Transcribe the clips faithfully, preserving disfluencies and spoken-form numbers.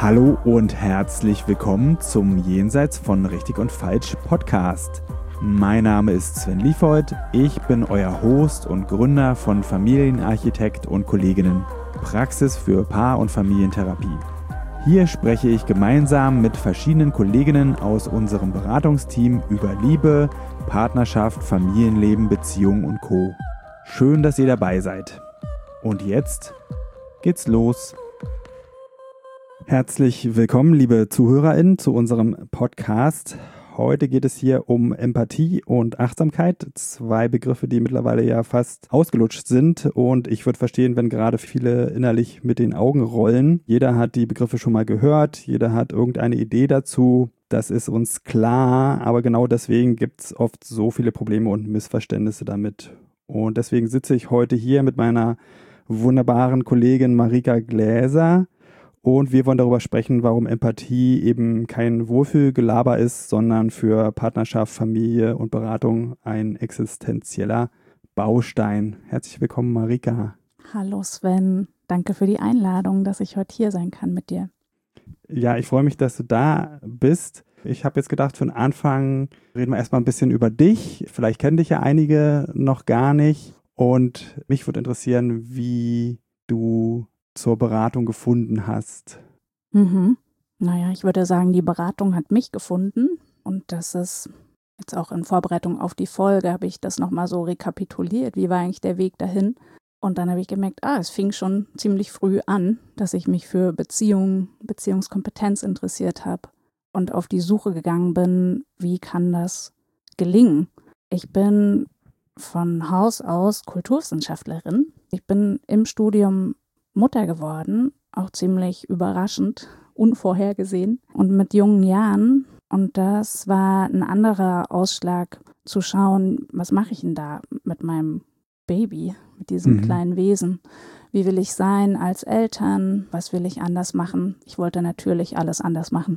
Hallo und herzlich willkommen zum Jenseits von Richtig und Falsch Podcast. Mein Name ist Sven Liefeld, ich bin euer Host und Gründer von Familienarchitekt und Kolleginnen, Praxis für Paar- und Familientherapie. Hier spreche ich gemeinsam mit verschiedenen Kolleginnen aus unserem Beratungsteam über Liebe, Partnerschaft, Familienleben, Beziehungen und Co. Schön, dass ihr dabei seid. Und jetzt geht's los. Herzlich willkommen, liebe ZuhörerInnen, zu unserem Podcast. Heute geht es hier um Empathie und Achtsamkeit, zwei Begriffe, die mittlerweile ja fast ausgelutscht sind, und ich würde verstehen, wenn gerade viele innerlich mit den Augen rollen. Jeder hat die Begriffe schon mal gehört, jeder hat irgendeine Idee dazu, das ist uns klar, aber genau deswegen gibt es oft so viele Probleme und Missverständnisse damit. Und deswegen sitze ich heute hier mit meiner wunderbaren Kollegin Marika Gläser. Und wir wollen darüber sprechen, warum Empathie eben kein Wohlfühlgelaber ist, sondern für Partnerschaft, Familie und Beratung ein existenzieller Baustein. Herzlich willkommen, Marika. Hallo Sven, danke für die Einladung, dass ich heute hier sein kann mit dir. Ja, ich freue mich, dass du da bist. Ich habe jetzt gedacht, für den Anfang reden wir erstmal ein bisschen über dich. Vielleicht kennen dich ja einige noch gar nicht. Und mich würde interessieren, wie du zur Beratung gefunden hast. Mhm. Naja, ich würde sagen, die Beratung hat mich gefunden, und das ist jetzt auch in Vorbereitung auf die Folge, habe ich das nochmal so rekapituliert, wie war eigentlich der Weg dahin, und dann habe ich gemerkt, ah, es fing schon ziemlich früh an, dass ich mich für Beziehungen, Beziehungskompetenz interessiert habe und auf die Suche gegangen bin, wie kann das gelingen. Ich bin von Haus aus Kulturwissenschaftlerin. Ich bin im Studium Mutter geworden, auch ziemlich überraschend, unvorhergesehen und mit jungen Jahren. Und das war ein anderer Ausschlag, zu schauen, was mache ich denn da mit meinem Baby, mit diesem mhm. kleinen Wesen? Wie will ich sein als Eltern? Was will ich anders machen? Ich wollte natürlich alles anders machen.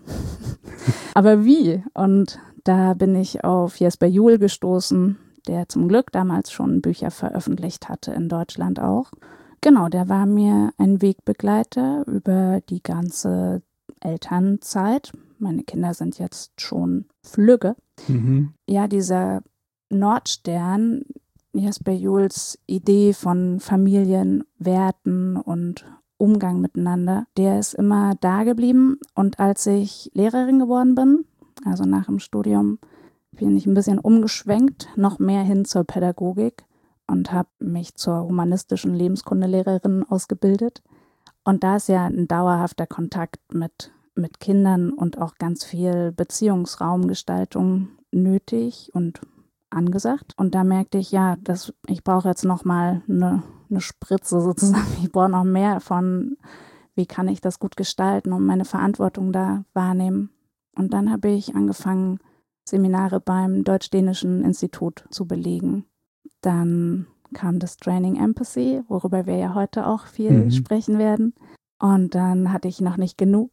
Aber wie? Und da bin ich auf Jesper Juhl gestoßen, der zum Glück damals schon Bücher veröffentlicht hatte, in Deutschland auch. Genau, der war mir ein Wegbegleiter über die ganze Elternzeit. Meine Kinder sind jetzt schon flügge. Mhm. Ja, dieser Nordstern, Jesper Juhls Idee von Familienwerten und Umgang miteinander, der ist immer da geblieben. Und als ich Lehrerin geworden bin, also nach dem Studium, bin ich ein bisschen umgeschwenkt, noch mehr hin zur Pädagogik. Und habe mich zur humanistischen Lebenskundelehrerin ausgebildet. Und da ist ja ein dauerhafter Kontakt mit, mit Kindern und auch ganz viel Beziehungsraumgestaltung nötig und angesagt. Und da merkte ich, ja, dass ich brauche jetzt nochmal eine, eine Spritze sozusagen. Ich brauche noch mehr von, wie kann ich das gut gestalten und meine Verantwortung da wahrnehmen. Und dann habe ich angefangen, Seminare beim Deutsch-Dänischen Institut zu belegen. Dann kam das Training Empathy, worüber wir ja heute auch viel mhm. sprechen werden. Und dann hatte ich noch nicht genug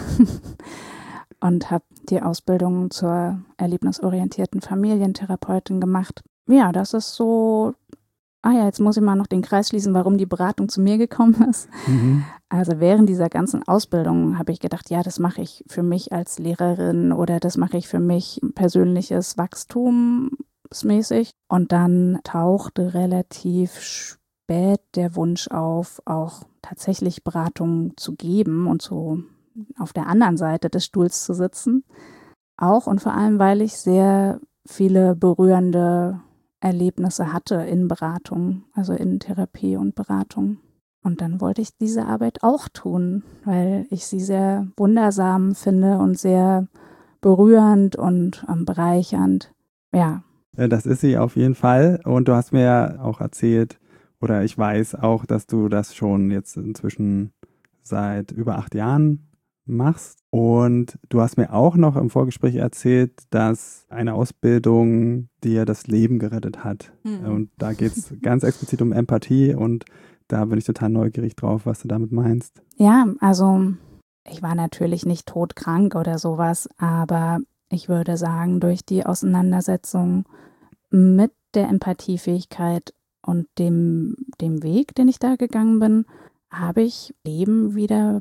und habe die Ausbildung zur erlebnisorientierten Familientherapeutin gemacht. Ja, das ist so, ah ja, jetzt muss ich mal noch den Kreis schließen, warum die Beratung zu mir gekommen ist. Mhm. Also während dieser ganzen Ausbildung habe ich gedacht, ja, das mache ich für mich als Lehrerin oder das mache ich für mich persönliches Wachstum mäßig. Und dann tauchte relativ spät der Wunsch auf, auch tatsächlich Beratungen zu geben und so auf der anderen Seite des Stuhls zu sitzen. Auch und vor allem, weil ich sehr viele berührende Erlebnisse hatte in Beratung, also in Therapie und Beratung. Und dann wollte ich diese Arbeit auch tun, weil ich sie sehr wundersam finde und sehr berührend und ähm, bereichernd. Ja. Das ist sie auf jeden Fall. Und du hast mir ja auch erzählt, oder ich weiß auch, dass du das schon jetzt inzwischen seit über acht Jahren machst. Und du hast mir auch noch im Vorgespräch erzählt, dass eine Ausbildung dir das Leben gerettet hat. Mhm. Und da geht es ganz explizit um Empathie, und da bin ich total neugierig drauf, was du damit meinst. Ja, also ich war natürlich nicht todkrank oder sowas, aber ich würde sagen, durch die Auseinandersetzung mit der Empathiefähigkeit und dem, dem Weg, den ich da gegangen bin, habe ich Leben wieder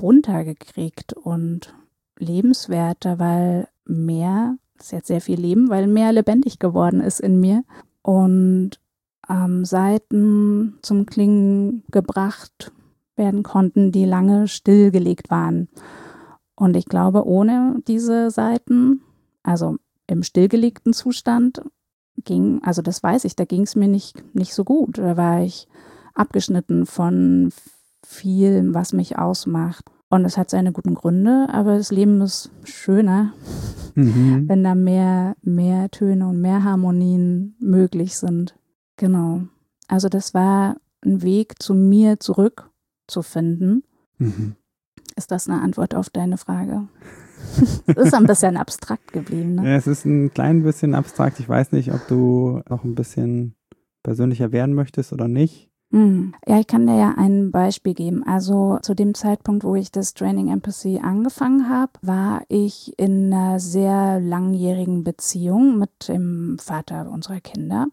bunter gekriegt und lebenswerter, weil mehr, das ist jetzt sehr viel Leben, weil mehr lebendig geworden ist in mir und ähm, Saiten zum Klingen gebracht werden konnten, die lange stillgelegt waren. Und ich glaube, ohne diese Saiten, also im stillgelegten Zustand, ging, also das weiß ich, da ging es mir nicht, nicht so gut. Da war ich abgeschnitten von viel, was mich ausmacht. Und es hat seine guten Gründe, aber das Leben ist schöner, mhm. wenn da mehr, mehr Töne und mehr Harmonien möglich sind. Genau. Also das war ein Weg zu mir zurückzufinden. Mhm. Ist das eine Antwort auf deine Frage? Es ist ein bisschen abstrakt geblieben, ne? Ja, es ist ein klein bisschen abstrakt. Ich weiß nicht, ob du noch ein bisschen persönlicher werden möchtest oder nicht. Ja, ich kann dir ja ein Beispiel geben. Also zu dem Zeitpunkt, wo ich das Training Empathy angefangen habe, war ich in einer sehr langjährigen Beziehung mit dem Vater unserer Kinder.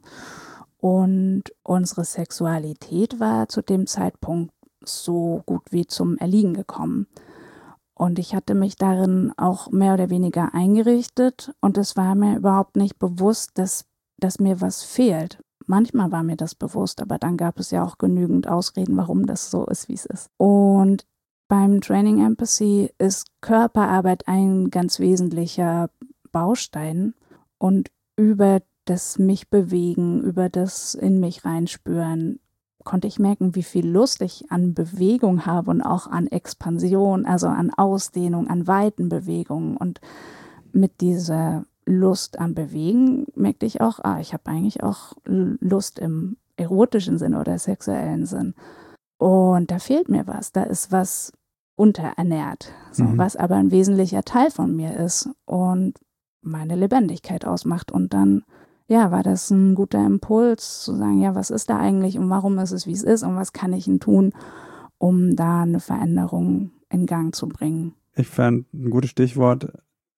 Und unsere Sexualität war zu dem Zeitpunkt so gut wie zum Erliegen gekommen. Und ich hatte mich darin auch mehr oder weniger eingerichtet und es war mir überhaupt nicht bewusst, dass, dass mir was fehlt. Manchmal war mir das bewusst, aber dann gab es ja auch genügend Ausreden, warum das so ist, wie es ist. Und beim Training Empathy ist Körperarbeit ein ganz wesentlicher Baustein und über das mich bewegen, über das in mich reinspüren, konnte ich merken, wie viel Lust ich an Bewegung habe und auch an Expansion, also an Ausdehnung, an weiten Bewegungen. Und mit dieser Lust am Bewegen merkte ich auch, ah, ich habe eigentlich auch Lust im erotischen Sinn oder sexuellen Sinn. Und da fehlt mir was, da ist was unterernährt, so, mhm. was aber ein wesentlicher Teil von mir ist und meine Lebendigkeit ausmacht. Und dann ja, war das ein guter Impuls zu sagen, ja, was ist da eigentlich und warum ist es, wie es ist und was kann ich denn tun, um da eine Veränderung in Gang zu bringen. Ich fand ein gutes Stichwort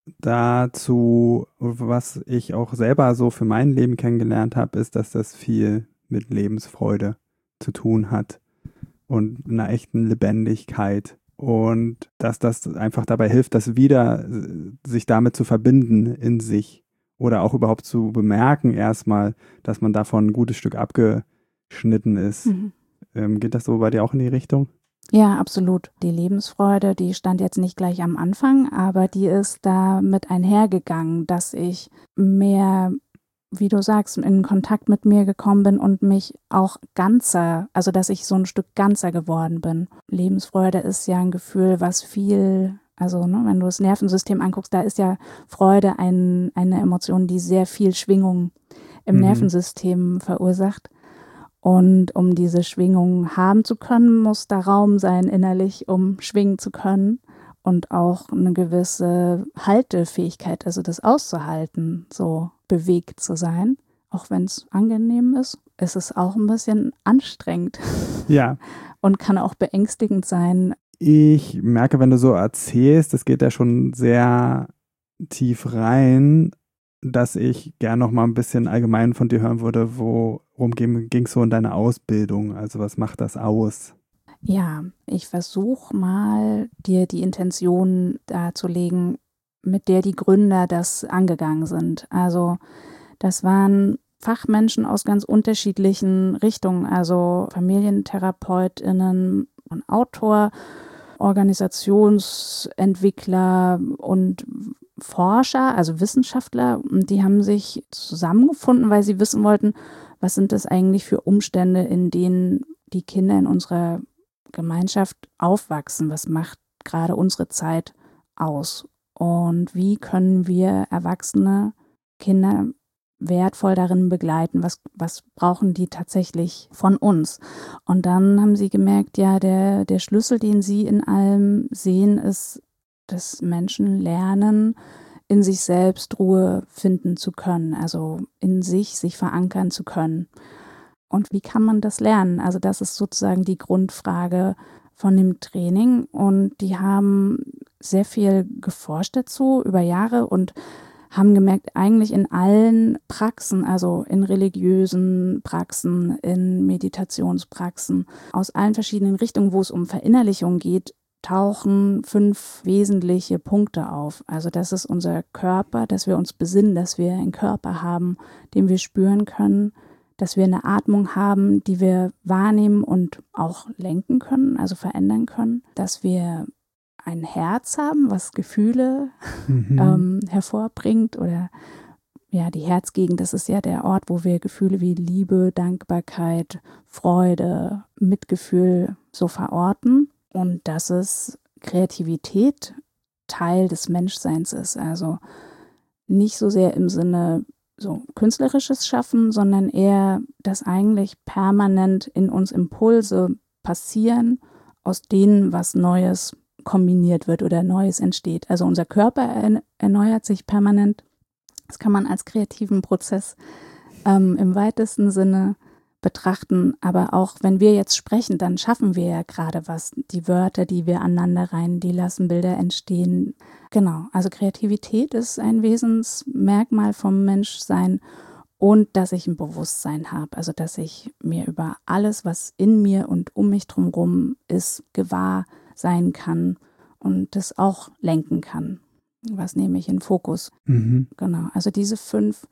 dazu, was ich auch selber so für mein Leben kennengelernt habe, ist, dass das viel mit Lebensfreude zu tun hat und einer echten Lebendigkeit. Und dass das einfach dabei hilft, das wieder sich damit zu verbinden in sich. Oder auch überhaupt zu bemerken erstmal, dass man davon ein gutes Stück abgeschnitten ist. Mhm. Ähm, geht das so bei dir auch in die Richtung? Ja, absolut. Die Lebensfreude, die stand jetzt nicht gleich am Anfang, aber die ist da mit einhergegangen, dass ich mehr, wie du sagst, in Kontakt mit mir gekommen bin und mich auch ganzer, also dass ich so ein Stück ganzer geworden bin. Lebensfreude ist ja ein Gefühl, was viel... Also ne, wenn du das Nervensystem anguckst, da ist ja Freude ein, eine Emotion, die sehr viel Schwingung im mhm. Nervensystem verursacht. Und um diese Schwingung haben zu können, muss da Raum sein innerlich, um schwingen zu können. Und auch eine gewisse Haltefähigkeit, also das auszuhalten, so bewegt zu sein. Auch wenn es angenehm ist, ist es auch ein bisschen anstrengend. Ja. Und kann auch beängstigend sein. Ich merke, wenn du so erzählst, das geht ja schon sehr tief rein, dass ich gern noch mal ein bisschen allgemein von dir hören würde, worum ging es so in deiner Ausbildung? Also was macht das aus? Ja, ich versuche mal, dir die Intention darzulegen, mit der die Gründer das angegangen sind. Also das waren Fachmenschen aus ganz unterschiedlichen Richtungen, also FamilientherapeutInnen, ein Autor, Organisationsentwickler und Forscher, also Wissenschaftler, und die haben sich zusammengefunden, weil sie wissen wollten, was sind das eigentlich für Umstände, in denen die Kinder in unserer Gemeinschaft aufwachsen, was macht gerade unsere Zeit aus und wie können wir erwachsene Kinder wertvoll darin begleiten, was, was brauchen die tatsächlich von uns. Und dann haben sie gemerkt, ja, der, der Schlüssel, den sie in allem sehen, ist, dass Menschen lernen, in sich selbst Ruhe finden zu können, also in sich sich verankern zu können. Und wie kann man das lernen? Also das ist sozusagen die Grundfrage von dem Training. Und die haben sehr viel geforscht dazu über Jahre und haben gemerkt, eigentlich in allen Praxen, also in religiösen Praxen, in Meditationspraxen, aus allen verschiedenen Richtungen, wo es um Verinnerlichung geht, tauchen fünf wesentliche Punkte auf. Also das ist unser Körper, dass wir uns besinnen, dass wir einen Körper haben, den wir spüren können, dass wir eine Atmung haben, die wir wahrnehmen und auch lenken können, also verändern können, dass wir ein Herz haben, was Gefühle mhm. ähm, hervorbringt oder ja, die Herzgegend, das ist ja der Ort, wo wir Gefühle wie Liebe, Dankbarkeit, Freude, Mitgefühl so verorten und dass es Kreativität Teil des Menschseins ist, also nicht so sehr im Sinne so künstlerisches Schaffen, sondern eher, dass eigentlich permanent in uns Impulse passieren, aus denen was Neues kombiniert wird oder Neues entsteht. Also unser Körper erneuert sich permanent. Das kann man als kreativen Prozess ähm, im weitesten Sinne betrachten. Aber auch wenn wir jetzt sprechen, dann schaffen wir ja gerade was. Die Wörter, die wir aneinander rein, die lassen Bilder entstehen. Genau, also Kreativität ist ein Wesensmerkmal vom Menschsein und dass ich ein Bewusstsein habe. Also dass ich mir über alles, was in mir und um mich drumherum ist, gewahr sein kann und das auch lenken kann. Was nehme ich in Fokus? Mhm. Genau, also diese fünf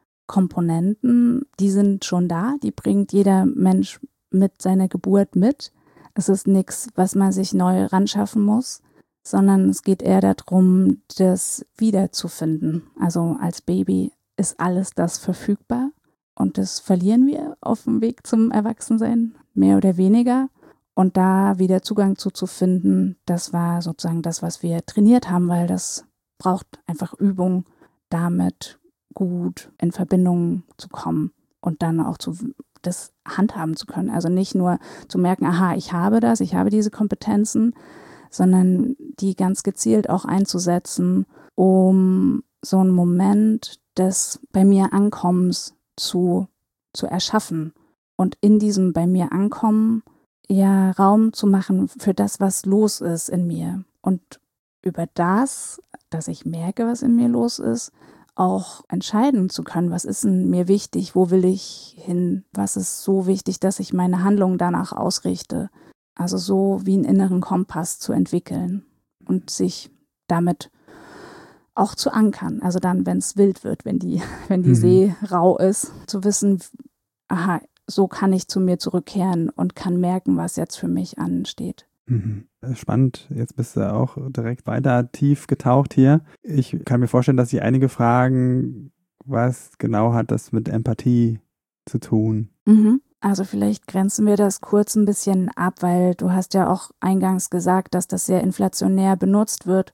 Komponenten, die sind schon da, die bringt jeder Mensch mit seiner Geburt mit. Es ist nichts, was man sich neu ranschaffen muss, sondern es geht eher darum, das wiederzufinden. Also als Baby ist alles das verfügbar und das verlieren wir auf dem Weg zum Erwachsensein, mehr oder weniger. Und da wieder Zugang zu, zu finden, das war sozusagen das, was wir trainiert haben, weil das braucht einfach Übung, damit gut in Verbindung zu kommen und dann auch zu, das handhaben zu können. Also nicht nur zu merken, aha, ich habe das, ich habe diese Kompetenzen, sondern die ganz gezielt auch einzusetzen, um so einen Moment des bei mir Ankommens zu, zu erschaffen. Und in diesem bei mir Ankommen ja Raum zu machen für das, was los ist in mir. Und über das, dass ich merke, was in mir los ist, auch entscheiden zu können, was ist denn mir wichtig, wo will ich hin, was ist so wichtig, dass ich meine Handlungen danach ausrichte. Also so wie einen inneren Kompass zu entwickeln und sich damit auch zu ankern. Also dann, wenn es wild wird, wenn die, wenn die mhm. See rau ist, zu wissen, aha, so kann ich zu mir zurückkehren und kann merken, was jetzt für mich ansteht. Mhm. Spannend, jetzt bist du auch direkt weiter tief getaucht hier. Ich kann mir vorstellen, dass sich einige fragen, was genau hat das mit Empathie zu tun? Mhm. Also vielleicht grenzen wir das kurz ein bisschen ab, weil du hast ja auch eingangs gesagt, dass das sehr inflationär benutzt wird.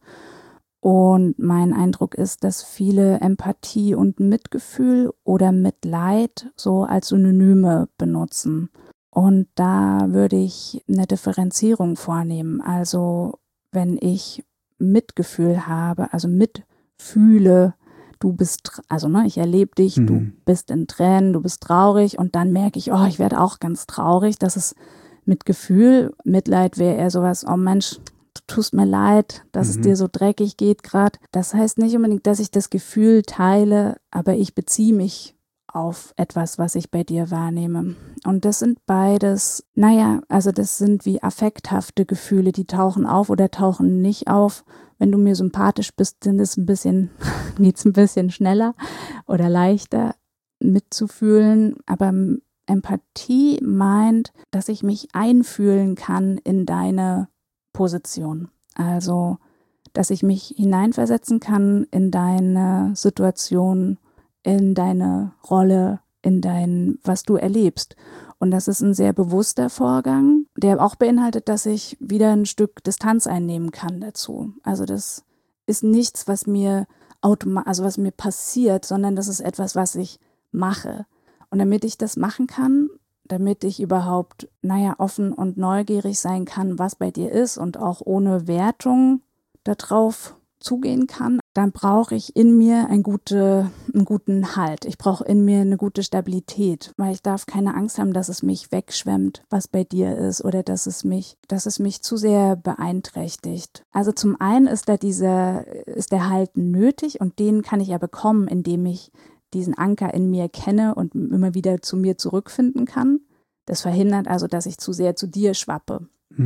Und mein Eindruck ist, dass viele Empathie und Mitgefühl oder Mitleid so als Synonyme benutzen. Und da würde ich eine Differenzierung vornehmen. Also wenn ich Mitgefühl habe, also mitfühle, du bist, also ne, ich erlebe dich, mhm. du bist in Tränen, du bist traurig und dann merke ich, oh, ich werde auch ganz traurig. Das ist Mitgefühl. Mitleid wäre eher sowas, oh Mensch, du tust mir leid, dass mhm. es dir so dreckig geht gerade. Das heißt nicht unbedingt, dass ich das Gefühl teile, aber ich beziehe mich auf etwas, was ich bei dir wahrnehme. Und das sind beides, naja, also das sind wie affekthafte Gefühle, die tauchen auf oder tauchen nicht auf. Wenn du mir sympathisch bist, dann ist ein bisschen, geht's ein bisschen schneller oder leichter mitzufühlen. Aber Empathie meint, dass ich mich einfühlen kann in deine Position. Also, dass ich mich hineinversetzen kann in deine Situation, in deine Rolle, in dein, was du erlebst. Und das ist ein sehr bewusster Vorgang, der auch beinhaltet, dass ich wieder ein Stück Distanz einnehmen kann dazu. Also das ist nichts, was mir automatisch, also was mir passiert, sondern das ist etwas, was ich mache. Und damit ich das machen kann, damit ich überhaupt, naja, offen und neugierig sein kann, was bei dir ist und auch ohne Wertung darauf zugehen kann, dann brauche ich in mir ein gute, einen guten Halt. Ich brauche in mir eine gute Stabilität, weil ich darf keine Angst haben, dass es mich wegschwemmt, was bei dir ist, oder dass es mich, dass es mich zu sehr beeinträchtigt. Also zum einen ist da dieser, ist der Halt nötig und den kann ich ja bekommen, indem ich diesen Anker in mir kenne und immer wieder zu mir zurückfinden kann. Das verhindert also, dass ich zu sehr zu dir schwappe. Mhm.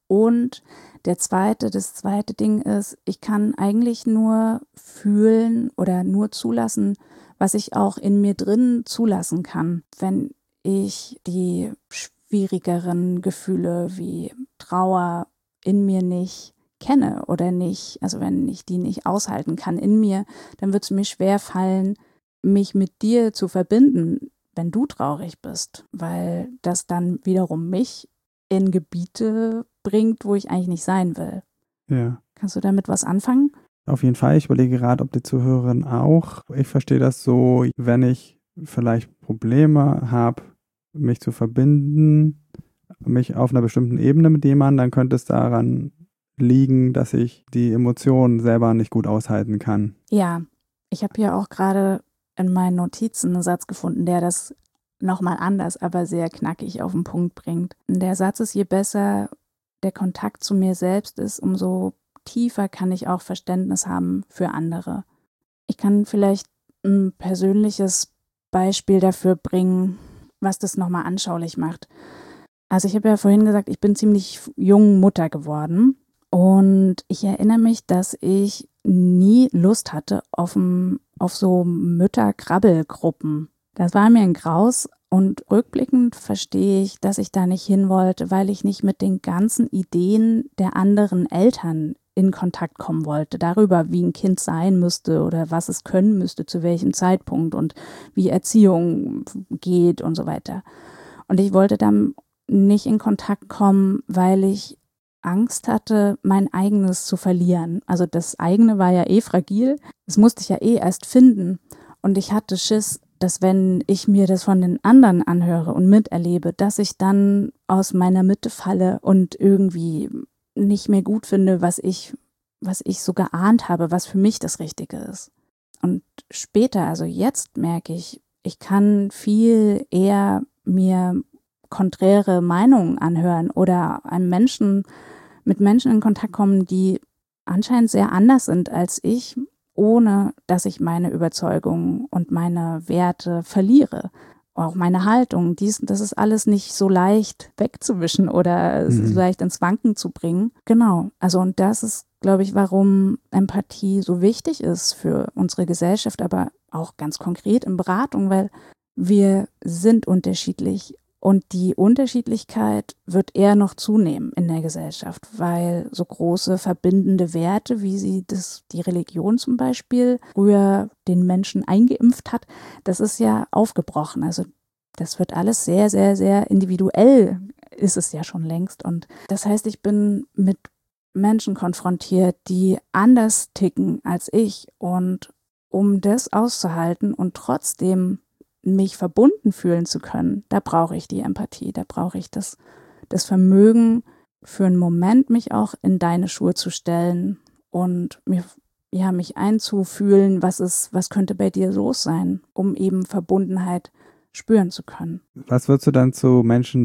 Und der zweite, das zweite Ding ist, ich kann eigentlich nur fühlen oder nur zulassen, was ich auch in mir drin zulassen kann. Wenn ich die schwierigeren Gefühle wie Trauer in mir nicht kenne oder nicht, also wenn ich die nicht aushalten kann in mir, dann wird es mir schwer fallen, mich mit dir zu verbinden, wenn du traurig bist, weil das dann wiederum mich in Gebiete bringt, wo ich eigentlich nicht sein will. Ja. Kannst du damit was anfangen? Auf jeden Fall. Ich überlege gerade, ob die Zuhörerin auch. Ich verstehe das so, wenn ich vielleicht Probleme habe, mich zu verbinden, mich auf einer bestimmten Ebene mit jemandem, dann könnte es daran liegen, dass ich die Emotionen selber nicht gut aushalten kann. Ja, ich habe hier auch gerade in meinen Notizen einen Satz gefunden, der das nochmal anders, aber sehr knackig auf den Punkt bringt. Der Satz ist, je besser der Kontakt zu mir selbst ist, umso tiefer kann ich auch Verständnis haben für andere. Ich kann vielleicht ein persönliches Beispiel dafür bringen, was das nochmal anschaulich macht. Also ich habe ja vorhin gesagt, ich bin ziemlich jung Mutter geworden und ich erinnere mich, dass ich nie Lust hatte auf, ein, auf so Mütter-Krabbelgruppen. Das war mir ein Graus und rückblickend verstehe ich, dass ich da nicht hin wollte, weil ich nicht mit den ganzen Ideen der anderen Eltern in Kontakt kommen wollte, darüber, wie ein Kind sein müsste oder was es können müsste, zu welchem Zeitpunkt und wie Erziehung geht und so weiter. Und ich wollte dann nicht in Kontakt kommen, weil ich Angst hatte, mein eigenes zu verlieren. Also das eigene war ja eh fragil, das musste ich ja eh erst finden. Und ich hatte Schiss, dass wenn ich mir das von den anderen anhöre und miterlebe, dass ich dann aus meiner Mitte falle und irgendwie nicht mehr gut finde, was ich, was ich so geahnt habe, was für mich das Richtige ist. Und später, also jetzt merke ich, ich kann viel eher mir konträre Meinungen anhören oder einem Menschen, mit Menschen in Kontakt kommen, die anscheinend sehr anders sind als ich, ohne dass ich meine Überzeugungen und meine Werte verliere. Auch meine Haltung, dies, das ist alles nicht so leicht wegzuwischen oder mhm. so leicht ins Wanken zu bringen. Genau, also und das ist, glaube ich, warum Empathie so wichtig ist für unsere Gesellschaft, aber auch ganz konkret in Beratung, weil wir sind unterschiedlich und die Unterschiedlichkeit wird eher noch zunehmen in der Gesellschaft, weil so große verbindende Werte, wie sie das, die Religion zum Beispiel früher den Menschen eingeimpft hat, das ist ja aufgebrochen. Also das wird alles sehr, sehr, sehr individuell, ist es ja schon längst. Und das heißt, ich bin mit Menschen konfrontiert, die anders ticken als ich. Und um das auszuhalten und trotzdem mich verbunden fühlen zu können, da brauche ich die Empathie, da brauche ich das, das Vermögen, für einen Moment mich auch in deine Schuhe zu stellen und mir, ja, mich einzufühlen, was ist, was könnte bei dir los sein, um eben Verbundenheit spüren zu können. Was würdest du dann zu Menschen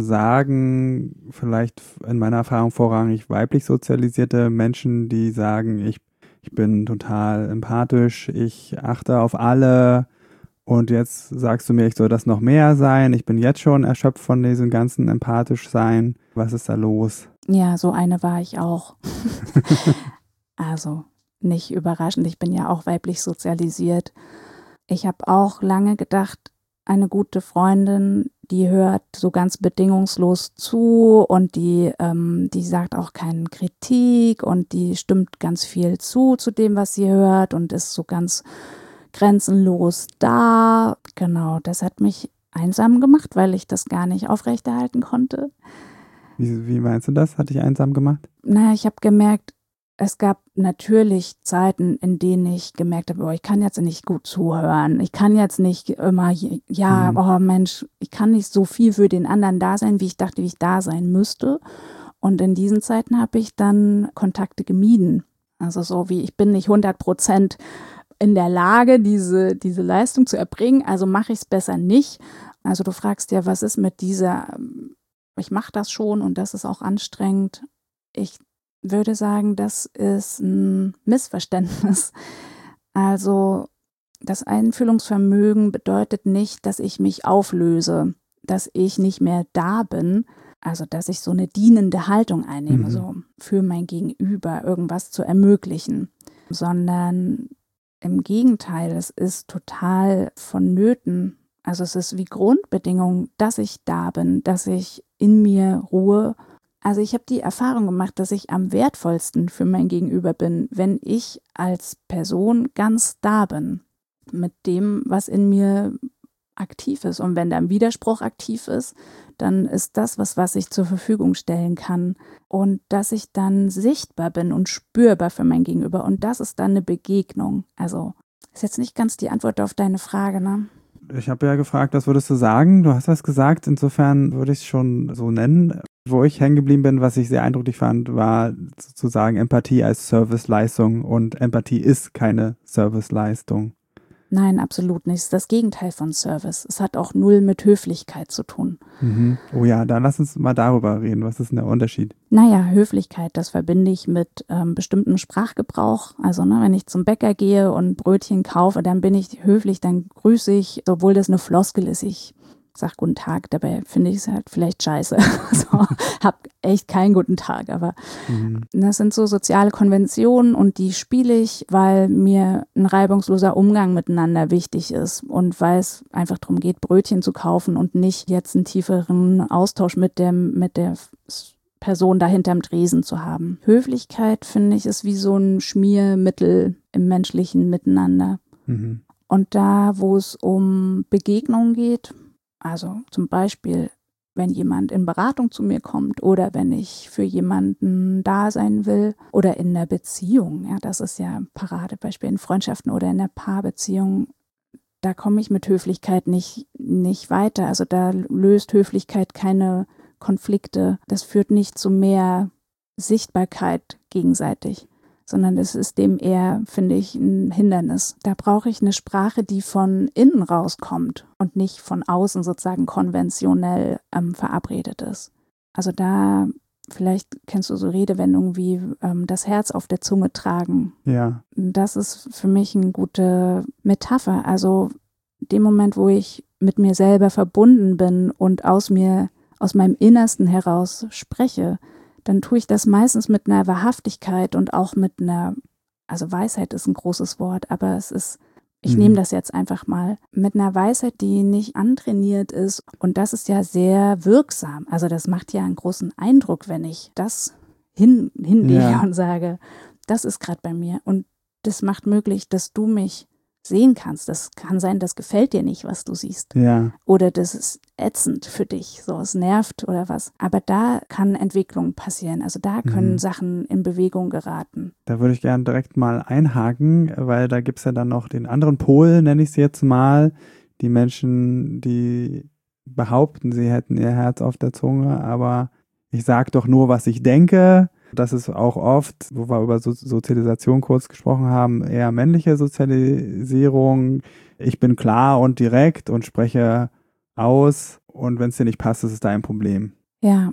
sagen, vielleicht in meiner Erfahrung vorrangig weiblich sozialisierte Menschen, die sagen, ich, ich bin total empathisch, ich achte auf alle, und jetzt sagst du mir, ich soll das noch mehr sein. Ich bin jetzt schon erschöpft von diesem ganzen empathisch sein. Was ist da los? Ja, so eine war ich auch. Also nicht überraschend, ich bin ja auch weiblich sozialisiert. Ich habe auch lange gedacht, eine gute Freundin, die hört so ganz bedingungslos zu und die, ähm, die sagt auch keine Kritik und die stimmt ganz viel zu, zu dem, was sie hört und ist so ganz grenzenlos da. Genau, das hat mich einsam gemacht, weil ich das gar nicht aufrechterhalten konnte. Wie, wie meinst du das? Hat dich einsam gemacht? Naja, ich habe gemerkt, es gab natürlich Zeiten, in denen ich gemerkt habe, oh, ich kann jetzt nicht gut zuhören. Ich kann jetzt nicht immer, ja, mhm. oh Mensch, ich kann nicht so viel für den anderen da sein, wie ich dachte, wie ich da sein müsste. Und in diesen Zeiten habe ich dann Kontakte gemieden. Also so wie, ich bin nicht hundert Prozent in der Lage, diese, diese Leistung zu erbringen, also mache ich es besser nicht. Also du fragst ja, was ist mit dieser, ich mache das schon und das ist auch anstrengend. Ich würde sagen, das ist ein Missverständnis. Also das Einfühlungsvermögen bedeutet nicht, dass ich mich auflöse, dass ich nicht mehr da bin. also dass ich so eine dienende Haltung einnehme, Mhm. so für mein Gegenüber irgendwas zu ermöglichen, sondern im Gegenteil, es ist total vonnöten. Also es ist wie Grundbedingung, dass ich da bin, dass ich in mir ruhe. Also ich habe die Erfahrung gemacht, dass ich am wertvollsten für mein Gegenüber bin, wenn ich als Person ganz da bin mit dem, was in mir aktiv ist. Und wenn da ein Widerspruch aktiv ist, dann ist das was, was ich zur Verfügung stellen kann. Und dass ich dann sichtbar bin und spürbar für mein Gegenüber. Und das ist dann eine Begegnung. Also ist jetzt nicht ganz die Antwort auf deine Frage, ne? Ich habe ja gefragt, was würdest du sagen? Du hast was gesagt, insofern würde ich es schon so nennen. Wo ich hängen geblieben bin, was ich sehr eindrücklich fand, war sozusagen Empathie als Serviceleistung, und Empathie ist keine Serviceleistung. Nein, absolut nicht. Es ist das Gegenteil von Service. Es hat auch null mit Höflichkeit zu tun. Mhm. Oh ja, dann lass uns mal darüber reden. Was ist denn der Unterschied? Naja, Höflichkeit, das verbinde ich mit ähm, bestimmtem Sprachgebrauch. Also ne, wenn ich zum Bäcker gehe und Brötchen kaufe, dann bin ich höflich, dann grüße ich, obwohl das eine Floskel ist. Ich sag guten Tag, dabei finde ich es halt vielleicht scheiße. So, hab echt keinen guten Tag, aber Mhm. das sind so soziale Konventionen und die spiele ich, weil mir ein reibungsloser Umgang miteinander wichtig ist und weil es einfach darum geht, Brötchen zu kaufen und nicht jetzt einen tieferen Austausch mit dem, mit der Person dahinterm Tresen zu haben. Höflichkeit, finde ich, ist wie so ein Schmiermittel im menschlichen Miteinander. Mhm. Und da, wo es um Begegnungen geht, also zum Beispiel, wenn jemand in Beratung zu mir kommt oder wenn ich für jemanden da sein will oder in einer Beziehung, ja, das ist ja ein Paradebeispiel in Freundschaften oder in einer Paarbeziehung, da komme ich mit Höflichkeit nicht, nicht weiter. Also da löst Höflichkeit keine Konflikte. Das führt nicht zu mehr Sichtbarkeit gegenseitig, sondern es ist dem eher, finde ich, ein Hindernis. Da brauche ich eine Sprache, die von innen rauskommt und nicht von außen sozusagen konventionell ähm, verabredet ist. Also da, vielleicht kennst du so Redewendungen wie ähm, das Herz auf der Zunge tragen. Ja. Das ist für mich eine gute Metapher. Also dem Moment, wo ich mit mir selber verbunden bin und aus mir, aus meinem Innersten heraus spreche, dann tue ich das meistens mit einer Wahrhaftigkeit und auch mit einer, also Weisheit ist ein großes Wort, aber es ist, ich Mhm. nehme das jetzt einfach mal, mit einer Weisheit, die nicht antrainiert ist. Und das ist ja sehr wirksam. Also das macht ja einen großen Eindruck, wenn ich das hin, hinlege Ja. und sage, das ist gerade bei mir. Und das macht möglich, dass du mich sehen kannst. Das kann sein, das gefällt dir nicht, was du siehst. Ja. Oder das ist ätzend für dich, so es nervt oder was. Aber da kann Entwicklung passieren. Also da können Mhm. Sachen in Bewegung geraten. Da würde ich gerne direkt mal einhaken, weil da gibt es ja dann noch den anderen Pol, nenne ich es jetzt mal. Die Menschen, die behaupten, sie hätten ihr Herz auf der Zunge, aber ich sage doch nur, was ich denke. Das ist auch oft, wo wir über so Sozialisation kurz gesprochen haben, eher männliche Sozialisierung. Ich bin klar und direkt und spreche aus, und wenn es dir nicht passt, ist es dein Problem. Ja,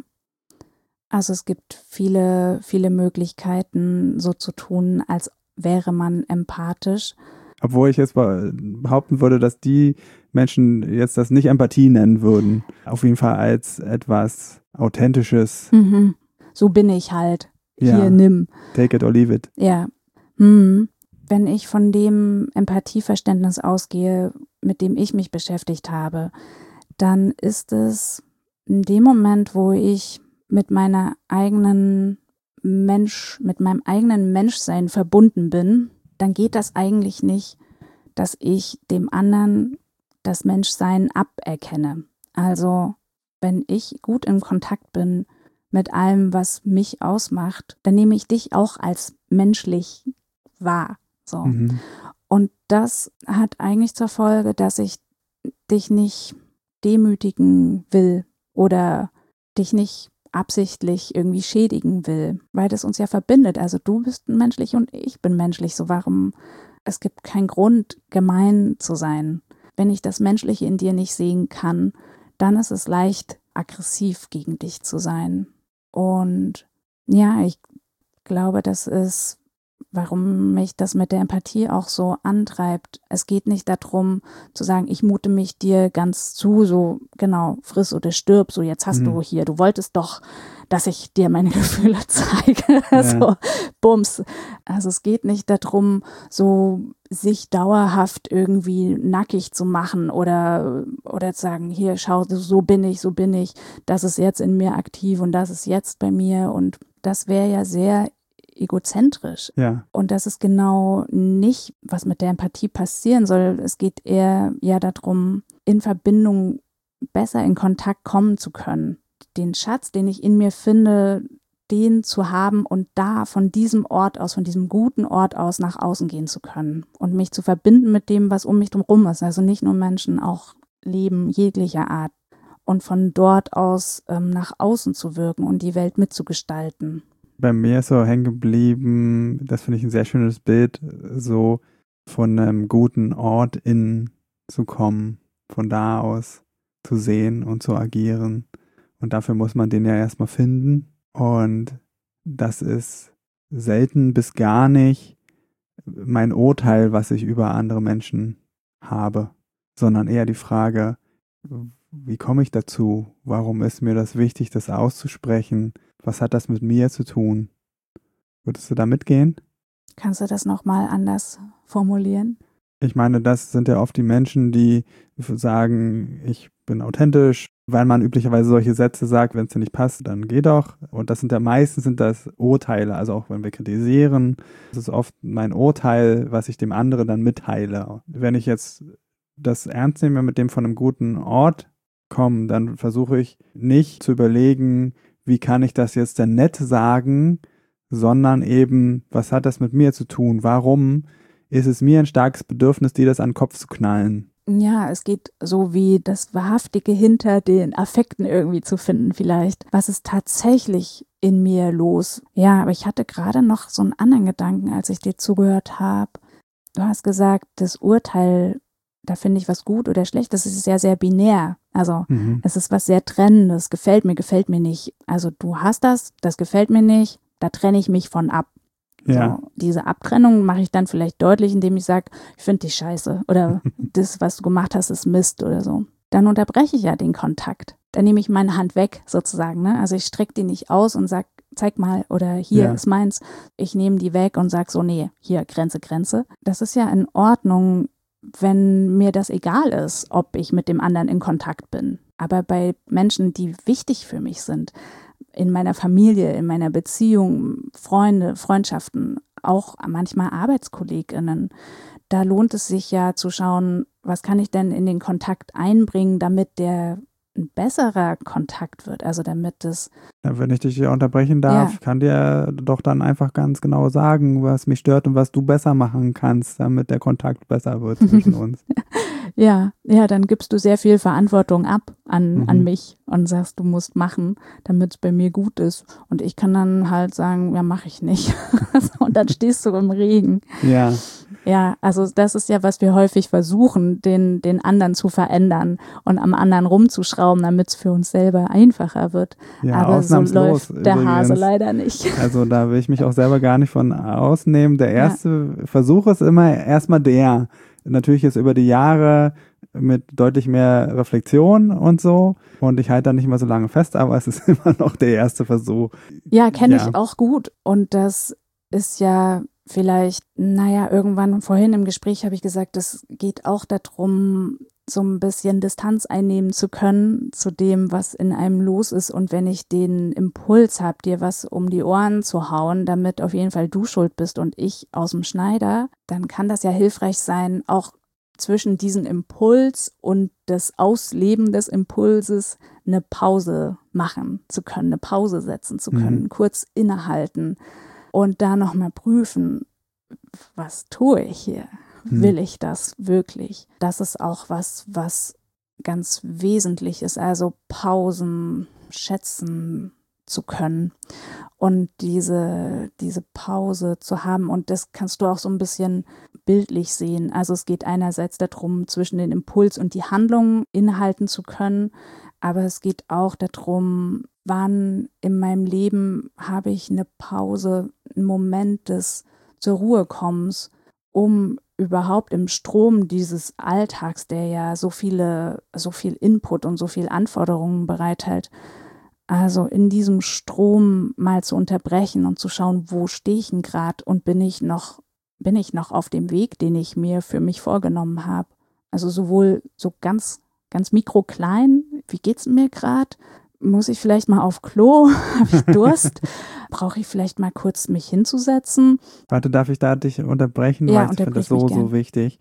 also es gibt viele, viele Möglichkeiten, so zu tun, als wäre man empathisch. Obwohl ich jetzt behaupten würde, dass die Menschen jetzt das nicht Empathie nennen würden. Auf jeden Fall als etwas Authentisches. Mhm. So bin ich halt. Ja. Hier, nimm. Take it or leave it. Ja. Hm. Wenn ich von dem Empathieverständnis ausgehe, mit dem ich mich beschäftigt habe, dann ist es in dem Moment, wo ich mit meiner eigenen Mensch, mit meinem eigenen Menschsein verbunden bin, dann geht das eigentlich nicht, dass ich dem anderen das Menschsein aberkenne. Also, wenn ich gut in Kontakt bin mit allem, was mich ausmacht, dann nehme ich dich auch als menschlich wahr. So. Mhm. Und das hat eigentlich zur Folge, dass ich dich nicht demütigen will oder dich nicht absichtlich irgendwie schädigen will, weil das uns ja verbindet. Also du bist menschlich und ich bin menschlich. So warum, es gibt keinen Grund, gemein zu sein. Wenn ich das Menschliche in dir nicht sehen kann, dann ist es leicht, aggressiv gegen dich zu sein. Und ja, ich glaube, das ist warum mich das mit der Empathie auch so antreibt. Es geht nicht darum zu sagen, ich mute mich dir ganz zu, so genau, friss oder stirb, so jetzt hast Mhm. du hier, du wolltest doch, dass ich dir meine Gefühle zeige, Ja. so bums. Also es geht nicht darum, so sich dauerhaft irgendwie nackig zu machen oder, oder zu sagen, hier, schau, so bin ich, so bin ich, das ist jetzt in mir aktiv und das ist jetzt bei mir und das wäre ja sehr egozentrisch. Ja. Und das ist genau nicht, was mit der Empathie passieren soll. Es geht eher ja darum, in Verbindung besser in Kontakt kommen zu können. Den Schatz, den ich in mir finde, den zu haben und da von diesem Ort aus, von diesem guten Ort aus nach außen gehen zu können und mich zu verbinden mit dem, was um mich drumherum ist. Also nicht nur Menschen, auch Leben jeglicher Art. Und von dort aus ähm, nach außen zu wirken und die Welt mitzugestalten. Bei mir ist so hängen geblieben, das finde ich ein sehr schönes Bild, so von einem guten Ort in zu kommen, von da aus zu sehen und zu agieren. Und dafür muss man den ja erstmal finden. Und das ist selten bis gar nicht mein Urteil, was ich über andere Menschen habe, sondern eher die Frage, wie komme ich dazu? Warum ist mir das wichtig, das auszusprechen? Was hat das mit mir zu tun? Würdest du da mitgehen? Kannst du das nochmal anders formulieren? Ich meine, das sind ja oft die Menschen, die sagen, ich bin authentisch. Weil man üblicherweise solche Sätze sagt, wenn es dir nicht passt, dann geh doch. Und das sind ja meistens sind das Urteile, also auch wenn wir kritisieren, das ist oft mein Urteil, was ich dem anderen dann mitteile. Wenn ich jetzt das ernst nehme, mit dem von einem guten Ort kommen, dann versuche ich nicht zu überlegen, wie kann ich das jetzt denn nett sagen, sondern eben, was hat das mit mir zu tun? Warum ist es mir ein starkes Bedürfnis, dir das an den Kopf zu knallen? Ja, es geht so wie das Wahrhaftige hinter den Affekten irgendwie zu finden vielleicht. Was ist tatsächlich in mir los? Ja, aber ich hatte gerade noch so einen anderen Gedanken, als ich dir zugehört habe. Du hast gesagt, das Urteil, da finde ich was gut oder schlecht, das ist sehr, sehr binär. Also Mhm. es ist was sehr Trennendes, gefällt mir, gefällt mir nicht. Also du hast das, das gefällt mir nicht, da trenne ich mich von ab. Ja. So, diese Abtrennung mache ich dann vielleicht deutlich, indem ich sage, ich finde dich scheiße oder das, was du gemacht hast, ist Mist oder so. Dann unterbreche ich ja den Kontakt. Dann nehme ich meine Hand weg sozusagen. Ne? Also ich strecke die nicht aus und sage, zeig mal oder hier Ja. ist meins. Ich nehme die weg und sage so, nee, hier, Grenze, Grenze. Das ist ja in Ordnung, wenn mir das egal ist, ob ich mit dem anderen in Kontakt bin. Aber bei Menschen, die wichtig für mich sind, in meiner Familie, in meiner Beziehung, Freunde, Freundschaften, auch manchmal ArbeitskollegInnen, da lohnt es sich ja zu schauen, was kann ich denn in den Kontakt einbringen, damit der ein besserer Kontakt wird, also damit es... Ja, wenn ich dich hier unterbrechen darf, Ja. ich kann dir doch dann einfach ganz genau sagen, was mich stört und was du besser machen kannst, damit der Kontakt besser wird zwischen uns. Ja, ja, dann gibst du sehr viel Verantwortung ab an, Mhm. an mich und sagst, du musst machen, damit es bei mir gut ist. Und ich kann dann halt sagen, ja, mache ich nicht. Und dann stehst du im Regen. Ja, Ja, also das ist ja, was wir häufig versuchen, den, den anderen zu verändern und am anderen rumzuschrauben, damit es für uns selber einfacher wird. ja, Aber so ausnahmslos läuft der Hase übrigens. leider nicht. Also da will ich mich auch selber gar nicht von ausnehmen. Der erste Versuch ist immer erstmal der. Natürlich ist über die Jahre mit deutlich mehr Reflexion und so. Und ich halte da nicht mehr so lange fest, aber es ist immer noch der erste Versuch. Ja, kenne Ja. ich auch gut. Und das ist ja vielleicht, naja, irgendwann vorhin im Gespräch habe ich gesagt, es geht auch darum, so ein bisschen Distanz einnehmen zu können zu dem, was in einem los ist. Und wenn ich den Impuls habe, dir was um die Ohren zu hauen, damit auf jeden Fall du schuld bist und ich aus dem Schneider, dann kann das ja hilfreich sein, auch zwischen diesem Impuls und das Ausleben des Impulses eine Pause machen zu können, eine Pause setzen zu können, Mhm. kurz innehalten und da nochmal prüfen, was tue ich hier? Mhm. Will ich das wirklich? Das ist auch was, was ganz wesentlich ist, also Pausen schätzen zu können und diese, diese Pause zu haben. Und das kannst du auch so ein bisschen bildlich sehen. Also es geht einerseits darum, zwischen den Impuls und die Handlung innehalten zu können, aber es geht auch darum, wann in meinem Leben habe ich eine Pause, einen Moment des zur Ruhe kommst, um überhaupt im Strom dieses Alltags, der ja so viele, so viel Input und so viel Anforderungen bereithält, also in diesem Strom mal zu unterbrechen und zu schauen, wo stehe ich denn gerade und bin ich noch, bin ich noch auf dem Weg, den ich mir für mich vorgenommen habe. Also sowohl so ganz, ganz mikroklein, wie geht's mir gerade? Muss ich vielleicht mal auf Klo? Habe ich Durst? Brauche ich vielleicht mal kurz mich hinzusetzen? Warte, darf ich da dich unterbrechen? Ja, Weil ich finde das unterbrich so, mich gern. so wichtig,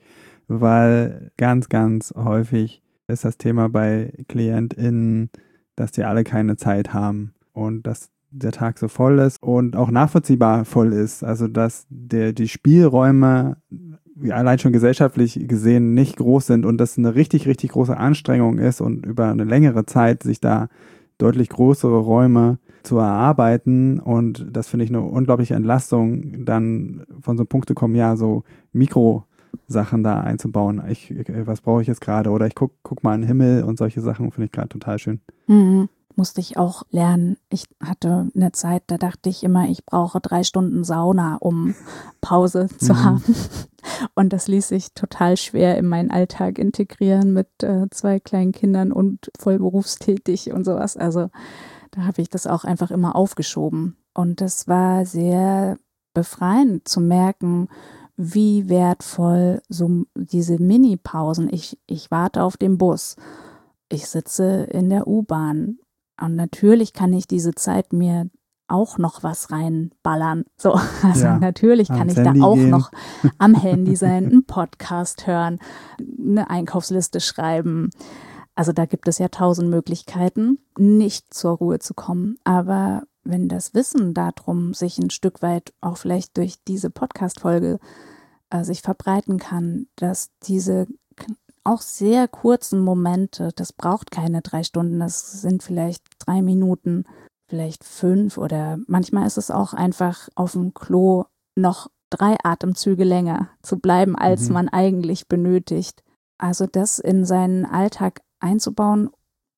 weil ganz, ganz häufig ist das Thema bei KlientInnen, dass die alle keine Zeit haben und dass der Tag so voll ist und auch nachvollziehbar voll ist. Also dass der, die Spielräume allein schon gesellschaftlich gesehen nicht groß sind und das eine richtig, richtig große Anstrengung ist und über eine längere Zeit sich da deutlich größere Räume zu erarbeiten und das finde ich eine unglaubliche Entlastung, dann von so einem Punkt zu kommen, ja, so Mikrosachen da einzubauen. Ich, was brauche ich jetzt gerade? Oder ich guck, guck mal in den Himmel und solche Sachen finde ich gerade total schön. Mhm. Musste ich auch lernen. Ich hatte eine Zeit, da dachte ich immer, ich brauche drei Stunden Sauna, um Pause zu Mhm. haben. Und das ließ sich total schwer in meinen Alltag integrieren mit äh, zwei kleinen Kindern und voll berufstätig und sowas. Also da habe ich das auch einfach immer aufgeschoben. Und das war sehr befreiend zu merken, wie wertvoll so diese Mini-Pausen, ich, ich warte auf den Bus, ich sitze in der U-Bahn und natürlich kann ich diese Zeit mir auch noch was reinballern. So, also Ja, natürlich kann ans ich da Handy auch gehen. noch am Handy sein, einen Podcast hören, eine Einkaufsliste schreiben. Also da gibt es ja tausend Möglichkeiten, nicht zur Ruhe zu kommen. Aber wenn das Wissen darum sich ein Stück weit auch vielleicht durch diese Podcast-Folge äh, sich verbreiten kann, dass diese auch sehr kurzen Momente, das braucht keine drei Stunden, das sind vielleicht drei Minuten, vielleicht fünf oder manchmal ist es auch einfach auf dem Klo noch drei Atemzüge länger zu bleiben, als Mhm. man eigentlich benötigt. Also das in seinen Alltag einzubauen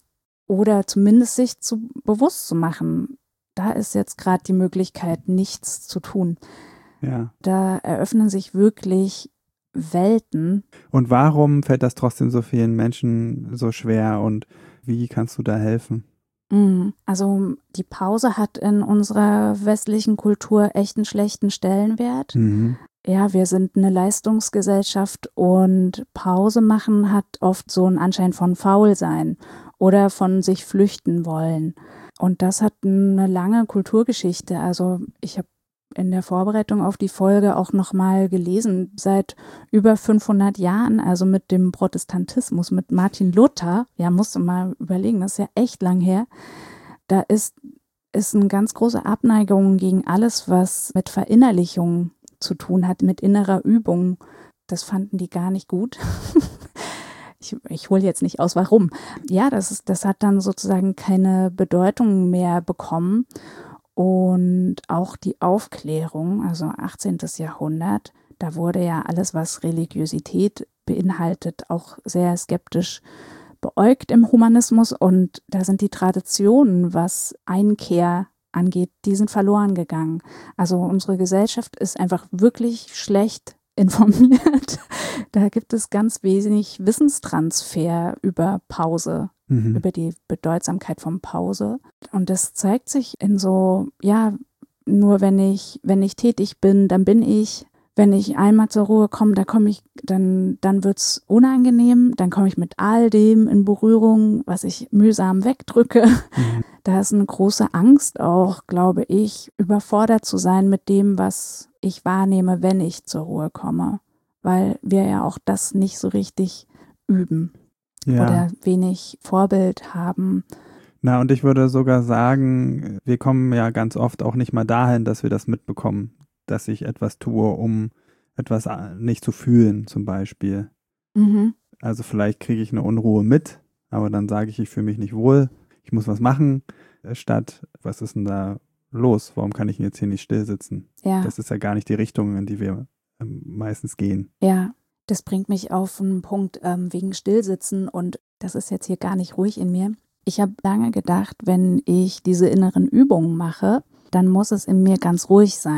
oder zumindest sich zu bewusst zu machen, da ist jetzt gerade die Möglichkeit, nichts zu tun. Ja. Da eröffnen sich wirklich Welten. Und warum fällt das trotzdem so vielen Menschen so schwer und wie kannst du da helfen? Also die Pause hat in unserer westlichen Kultur echt einen schlechten Stellenwert. Mhm. Ja, wir sind eine Leistungsgesellschaft und Pause machen hat oft so einen Anschein von Faulsein oder von sich flüchten wollen. Und das hat eine lange Kulturgeschichte. Also ich habe in der Vorbereitung auf die Folge auch nochmal gelesen, seit über fünfhundert Jahren, also mit dem Protestantismus, mit Martin Luther, ja, musst du mal überlegen, das ist ja echt lang her, da ist, ist eine ganz große Abneigung gegen alles, was mit Verinnerlichung zu tun hat, mit innerer Übung. Das fanden die gar nicht gut. Ich, ich hole jetzt nicht aus, warum. Ja, das, ist, das hat dann sozusagen keine Bedeutung mehr bekommen. Und auch die Aufklärung, also achtzehnten Jahrhundert, da wurde ja alles, was Religiosität beinhaltet, auch sehr skeptisch beäugt im Humanismus. Und da sind die Traditionen, was Einkehr angeht, die sind verloren gegangen. Also unsere Gesellschaft ist einfach wirklich schlecht informiert. Da gibt es ganz wenig Wissenstransfer über Pause. Mhm. Über die Bedeutsamkeit von Pause. Und das zeigt sich in so, ja, nur wenn ich, wenn ich tätig bin, dann bin ich. Wenn ich einmal zur Ruhe komme, da komme ich, dann, dann wird's unangenehm, dann komme ich mit all dem in Berührung, was ich mühsam wegdrücke. Mhm. Da ist eine große Angst auch, glaube ich, überfordert zu sein mit dem, was ich wahrnehme, wenn ich zur Ruhe komme. Weil wir ja auch das nicht so richtig üben. Ja. Oder wenig Vorbild haben. Na, und ich würde sogar sagen, wir kommen ja ganz oft auch nicht mal dahin, dass wir das mitbekommen, dass ich etwas tue, um etwas nicht zu fühlen, zum Beispiel. Mhm. Also vielleicht kriege ich eine Unruhe mit, aber dann sage ich, ich fühle mich nicht wohl, ich muss was machen, statt, was ist denn da los? Warum kann ich jetzt hier nicht still sitzen? Ja. Das ist ja gar nicht die Richtung, in die wir meistens gehen. Ja. Das bringt mich auf einen Punkt ähm, wegen Stillsitzen und das ist jetzt hier gar nicht ruhig in mir. Ich habe lange gedacht, wenn ich diese inneren Übungen mache, dann muss es in mir ganz ruhig sein.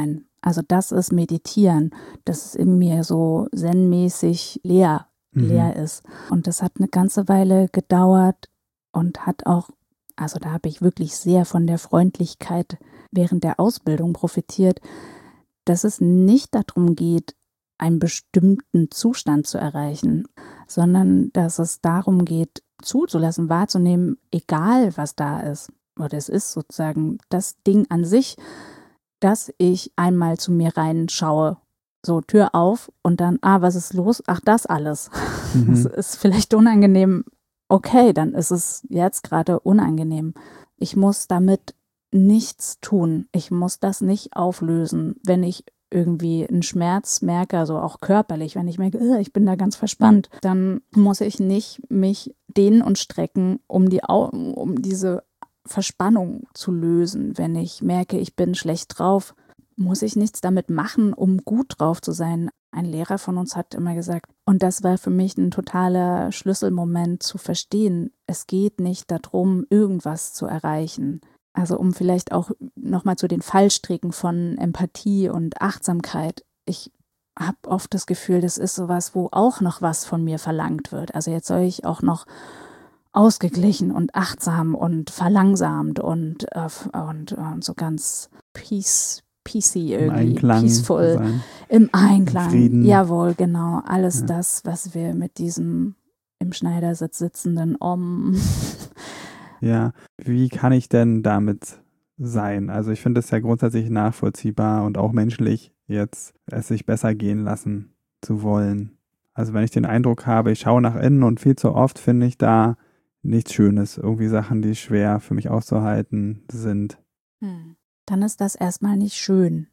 Also das ist Meditieren, dass es in mir so zen-mäßig leer, Mhm. leer ist. Und das hat eine ganze Weile gedauert und hat auch, also da habe ich wirklich sehr von der Freundlichkeit während der Ausbildung profitiert, dass es nicht darum geht, einen bestimmten Zustand zu erreichen, sondern dass es darum geht, zuzulassen, wahrzunehmen, egal was da ist. Oder es ist sozusagen das Ding an sich, dass ich einmal zu mir reinschaue, so Tür auf und dann, ah, was ist los? Ach, das alles. Mhm. Das ist vielleicht unangenehm. Okay, dann ist es jetzt gerade unangenehm. Ich muss damit nichts tun. Ich muss das nicht auflösen, wenn ich irgendwie einen Schmerz merke, also auch körperlich, wenn ich merke, äh, ich bin da ganz verspannt, dann muss ich nicht mich dehnen und strecken, um die Au- um diese Verspannung zu lösen. Wenn ich merke, ich bin schlecht drauf, muss ich nichts damit machen, um gut drauf zu sein. Ein Lehrer von uns hat immer gesagt, und das war für mich ein totaler Schlüsselmoment zu verstehen, es geht nicht darum, irgendwas zu erreichen. Also um vielleicht auch nochmal zu den Fallstricken von Empathie und Achtsamkeit. Ich habe oft das Gefühl, das ist sowas, wo auch noch was von mir verlangt wird. Also jetzt soll ich auch noch ausgeglichen und achtsam und verlangsamt und, äh, und, und so ganz peace, peacy Im irgendwie, Einklang peaceful, sein. im Einklang. Frieden. Jawohl, genau. Alles Ja. das, was wir mit diesem im Schneidersitz sitzenden Om Ja, wie kann ich denn damit sein? Also ich finde es ja grundsätzlich nachvollziehbar und auch menschlich, jetzt es sich besser gehen lassen zu wollen. Also wenn ich den Eindruck habe, ich schaue nach innen und viel zu oft finde ich da nichts Schönes, irgendwie Sachen, die schwer für mich auszuhalten sind. Hm. Dann ist das erstmal nicht schön.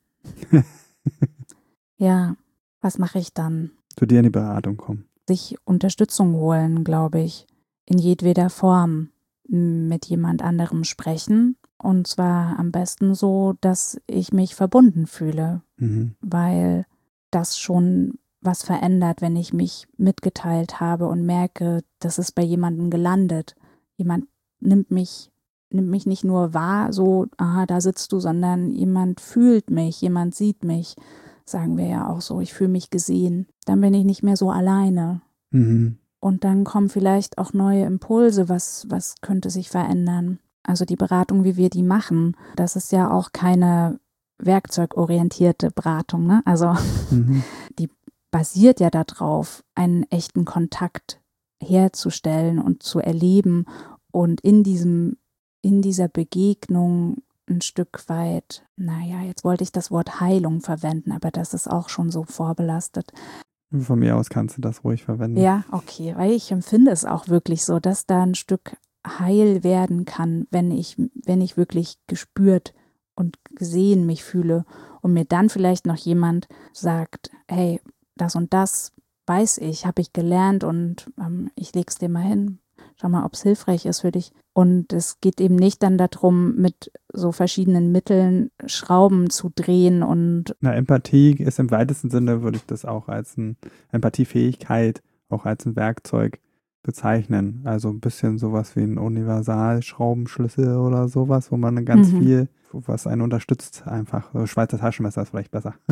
Ja, was mache ich dann? Zu dir in die Beratung kommen. Sich Unterstützung holen, glaube ich, in jedweder Form, mit jemand anderem sprechen und zwar am besten so, dass ich mich verbunden fühle, Mhm. weil das schon was verändert, wenn ich mich mitgeteilt habe und merke, das ist bei jemandem gelandet. Jemand nimmt mich, nimmt mich nicht nur wahr, so, aha, da sitzt du, sondern jemand fühlt mich, jemand sieht mich, sagen wir ja auch so, ich fühle mich gesehen. Dann bin ich nicht mehr so alleine. Mhm. Und dann kommen vielleicht auch neue Impulse, was, was könnte sich verändern. Also die Beratung, wie wir die machen, das ist ja auch keine werkzeugorientierte Beratung, ne? Also Mhm. die basiert ja darauf, einen echten Kontakt herzustellen und zu erleben und in diesem, in dieser Begegnung ein Stück weit, naja, jetzt wollte ich das Wort Heilung verwenden, aber das ist auch schon so vorbelastet. Von mir aus kannst du das ruhig verwenden. Ja, okay, weil ich empfinde es auch wirklich so, dass da ein Stück heil werden kann, wenn ich, wenn ich wirklich gespürt und gesehen mich fühle und mir dann vielleicht noch jemand sagt, hey, das und das weiß ich, habe ich gelernt und ähm, ich leg's dir mal hin. Schau mal, ob es hilfreich ist für dich. Und es geht eben nicht dann darum, mit so verschiedenen Mitteln Schrauben zu drehen und Na, Empathie ist im weitesten Sinne, würde ich das auch als eine Empathiefähigkeit, auch als ein Werkzeug bezeichnen. Also ein bisschen sowas wie ein Universalschraubenschlüssel oder sowas, wo man ganz Mhm. viel, was einen unterstützt, einfach. So Schweizer Taschenmesser ist vielleicht besser.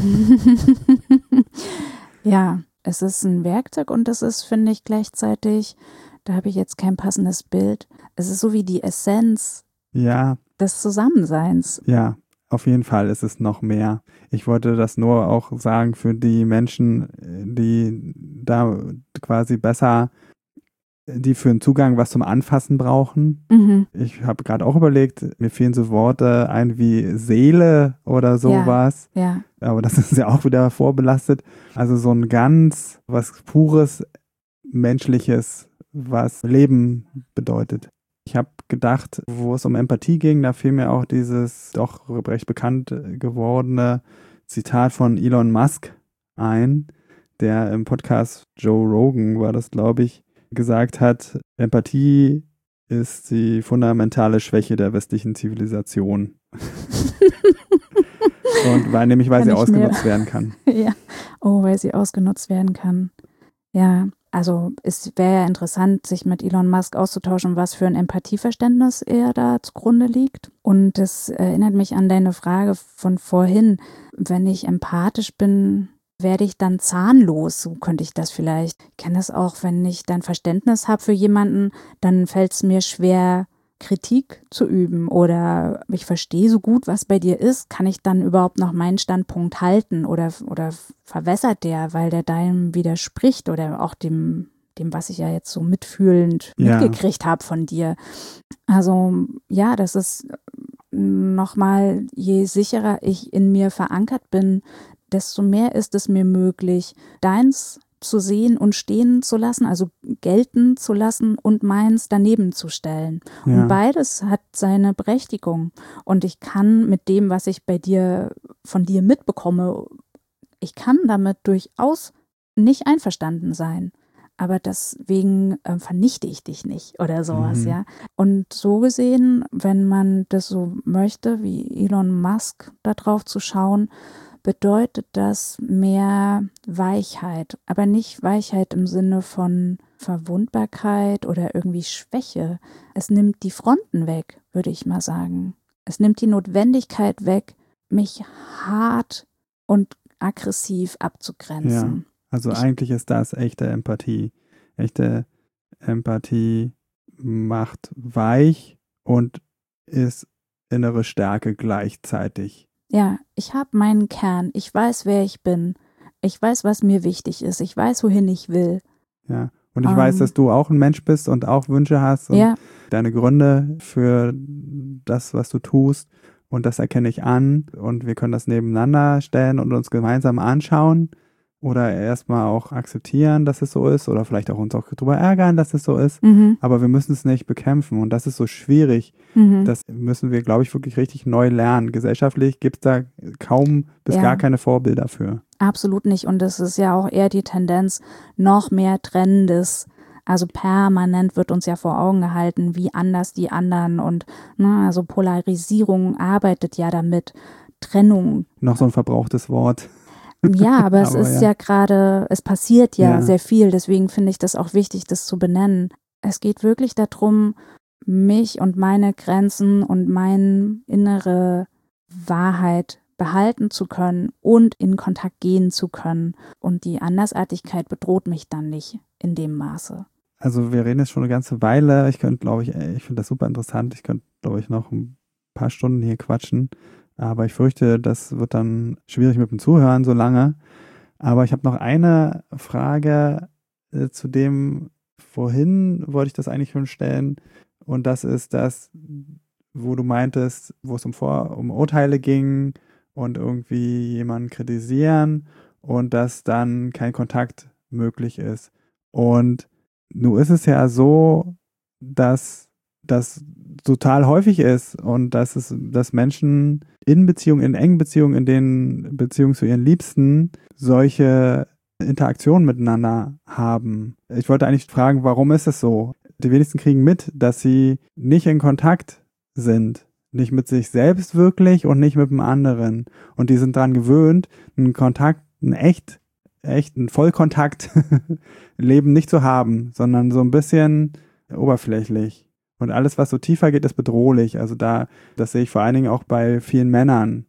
Ja, es ist ein Werkzeug und es ist, finde ich, gleichzeitig, da habe ich jetzt kein passendes Bild, es ist so wie die Essenz Ja, des Zusammenseins. ja, auf jeden Fall ist es noch mehr. Ich wollte das nur auch sagen für die Menschen, die da quasi besser, die für einen Zugang was zum Anfassen brauchen. Mhm. Ich habe gerade auch überlegt, mir fehlen so Worte ein wie Seele oder sowas, Ja, aber das ist ja auch wieder vorbelastet. Also so ein ganz, was Pures, Menschliches, was Leben bedeutet. Ich habe gedacht, wo es um Empathie ging, da fiel mir auch dieses doch recht bekannt gewordene Zitat von Elon Musk ein, der im Podcast Joe Rogan, war das glaube ich, gesagt hat, Empathie ist die fundamentale Schwäche der westlichen Zivilisation. Und weil nämlich, weil Kann sie ich mir- ausgenutzt werden kann. ja. Oh, weil sie ausgenutzt werden kann. Ja, Also es wäre ja interessant, sich mit Elon Musk auszutauschen, was für ein Empathieverständnis er da zugrunde liegt. Und das erinnert mich an deine Frage von vorhin. Wenn ich empathisch bin, werde ich dann zahnlos? So könnte ich das vielleicht. Ich kenne das auch, wenn ich dann Verständnis habe für jemanden, dann fällt es mir schwer, Kritik zu üben, oder ich verstehe so gut, was bei dir ist, kann ich dann überhaupt noch meinen Standpunkt halten, oder, oder verwässert der, weil der deinem widerspricht, oder auch dem, dem, was ich ja jetzt so mitfühlend Ja. mitgekriegt habe von dir. Also ja, das ist nochmal, je sicherer ich in mir verankert bin, desto mehr ist es mir möglich, deins zu sehen und stehen zu lassen, also gelten zu lassen und meins daneben zu stellen. Ja. Und beides hat seine Berechtigung. Und ich kann mit dem, was ich bei dir, von dir mitbekomme, ich kann damit durchaus nicht einverstanden sein. Aber deswegen äh, vernichte ich dich nicht oder sowas, Mhm. ja. Und so gesehen, wenn man das so möchte, wie Elon Musk da drauf zu schauen, bedeutet das mehr Weichheit, aber nicht Weichheit im Sinne von Verwundbarkeit oder irgendwie Schwäche. Es nimmt die Fronten weg, würde ich mal sagen. Es nimmt die Notwendigkeit weg, mich hart und aggressiv abzugrenzen. Ja, also Ich, eigentlich ist das echte Empathie. Echte Empathie macht weich und ist innere Stärke gleichzeitig. ja, ich habe meinen Kern. Ich weiß, wer ich bin. Ich weiß, was mir wichtig ist. Ich weiß, wohin ich will. Ja, und ich Ähm, weiß, dass du auch ein Mensch bist und auch Wünsche hast und ja, deine Gründe für das, was du tust. Und das erkenne ich an. Und wir können das nebeneinander stellen und uns gemeinsam anschauen. Oder erstmal auch akzeptieren, dass es so ist. Oder vielleicht auch uns auch darüber ärgern, dass es so ist. mhm, Aber wir müssen es nicht bekämpfen. Und das ist so schwierig. mhm. Das müssen wir, glaube ich, wirklich richtig neu lernen. Gesellschaftlich gibt es da kaum bis Ja. gar keine Vorbilder für. Absolut nicht. Und es ist ja auch eher die Tendenz, noch mehr Trennendes. Also permanent wird uns ja vor Augen gehalten, wie anders die anderen. Und ne, also Polarisierung arbeitet ja damit. Trennung. Noch so ein verbrauchtes Wort. Ja, aber es Aber ist ja. ja gerade, es passiert ja, Ja. sehr viel. Deswegen finde ich das auch wichtig, das zu benennen. Es geht wirklich darum, mich und meine Grenzen und meine innere Wahrheit behalten zu können und in Kontakt gehen zu können. Und die Andersartigkeit bedroht mich dann nicht in dem Maße. Also wir reden jetzt schon eine ganze Weile. Ich könnte, glaube ich, ey, ich finde das super interessant. Ich könnte, glaube ich, noch ein paar Stunden hier quatschen. Aber ich fürchte, das wird dann schwierig mit dem Zuhören so lange. Aber ich habe noch eine Frage äh, zu dem, vorhin wollte ich das eigentlich schon stellen. Und das ist das, wo du meintest, wo es um, Vor um Urteile ging und irgendwie jemanden kritisieren und dass dann kein Kontakt möglich ist. Und nun ist es ja so, dass das total häufig ist und dass es, dass Menschen in Beziehungen, in engen Beziehungen, in den Beziehungen zu ihren Liebsten solche Interaktionen miteinander haben. Ich wollte eigentlich fragen, warum ist es so? Die wenigsten kriegen mit, dass sie nicht in Kontakt sind. Nicht mit sich selbst wirklich und nicht mit dem anderen. Und die sind daran gewöhnt, einen Kontakt, einen echt, echten Vollkontakt-Leben nicht zu haben, sondern so ein bisschen oberflächlich. Und alles, was so tiefer geht, ist bedrohlich. Also da, das sehe ich vor allen Dingen auch bei vielen Männern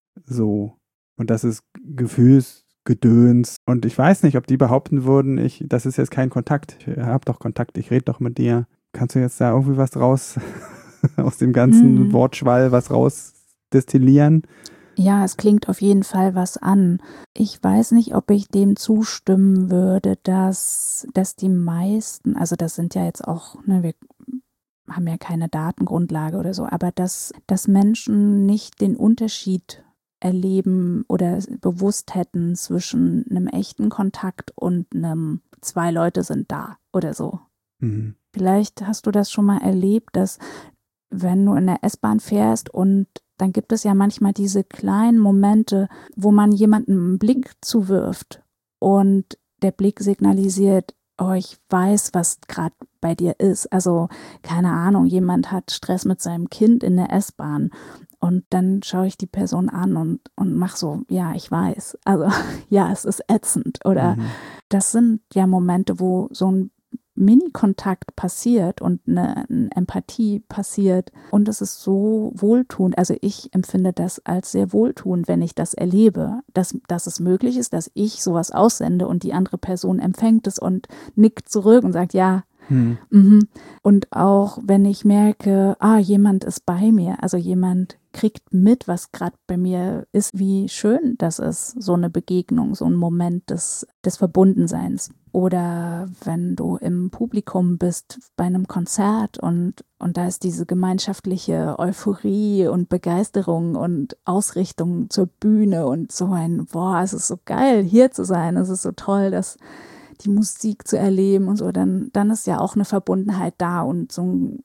so. Und das ist Gefühlsgedöns. Und ich weiß nicht, ob die behaupten würden, ich, das ist jetzt kein Kontakt. Ich habe doch Kontakt, ich rede doch mit dir. Kannst du jetzt da irgendwie was raus, aus dem ganzen Mhm. Wortschwall was raus destillieren? Ja, es klingt auf jeden Fall was an. Ich weiß nicht, ob ich dem zustimmen würde, dass, dass die meisten, also das sind ja jetzt auch, ne, wir haben ja keine Datengrundlage oder so, aber dass, dass Menschen nicht den Unterschied erleben oder bewusst hätten zwischen einem echten Kontakt und einem zwei Leute sind da oder so. Mhm. Vielleicht hast du das schon mal erlebt, dass wenn du in der S-Bahn fährst und dann gibt es ja manchmal diese kleinen Momente, wo man jemandem einen Blick zuwirft und der Blick signalisiert, oh, ich weiß, was gerade bei dir ist. Also, keine Ahnung, jemand hat Stress mit seinem Kind in der S-Bahn Und dann schaue ich die Person an und, und mache so, ja, ich weiß. Also ja, es ist ätzend. Oder Mhm. das sind ja Momente, wo so ein Mini-Kontakt passiert und eine, eine Empathie passiert und es ist so wohltuend. Also ich empfinde das als sehr wohltuend, wenn ich das erlebe, dass, dass es möglich ist, dass ich sowas aussende und die andere Person empfängt es und nickt zurück und sagt, ja, Hm. mhm. Und auch wenn ich merke, ah, jemand ist bei mir, also jemand kriegt mit, was gerade bei mir ist, wie schön das ist, so eine Begegnung, so ein Moment des, des Verbundenseins. Oder wenn du im Publikum bist bei einem Konzert und, und da ist diese gemeinschaftliche Euphorie und Begeisterung und Ausrichtung zur Bühne und so ein, boah, es ist so geil, hier zu sein, es ist so toll, dass die Musik zu erleben und so, dann, dann ist ja auch eine Verbundenheit da und so ein